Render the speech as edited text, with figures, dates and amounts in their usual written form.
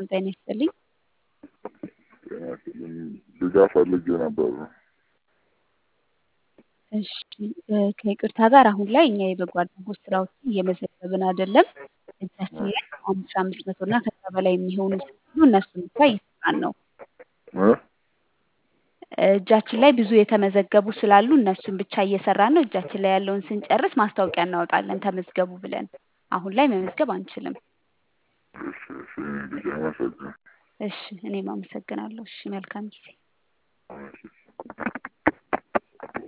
ጤና ይስጥልኝ። ድጋፍ ፈልጌ ነበር። እሺ ከይቅርታ ጋር አሁን ላይ እኛ የበጎ አድራጎት ስራዎችን እየመዘገብን አይደለም። እጃችን ላይ 1500 እና ከዛ በላይ የሚሆኑ ስላሉ እነሱን ብቻ እየሰራን ነው። እጃችን ላይ ብዙ የተመዘገቡ ስላሉ እነሱን ብቻ እየሰራን ነው። እጃችን ላይ ያለውን ስንጨርስ ማስታወቂያ እናወጣለን ተመዝገቡ ብለን። አሁን ላይ መመዝገብ አንችልም። እሺ እኔም አመሰግናለሁ። እሺ መልካም ጊዜ።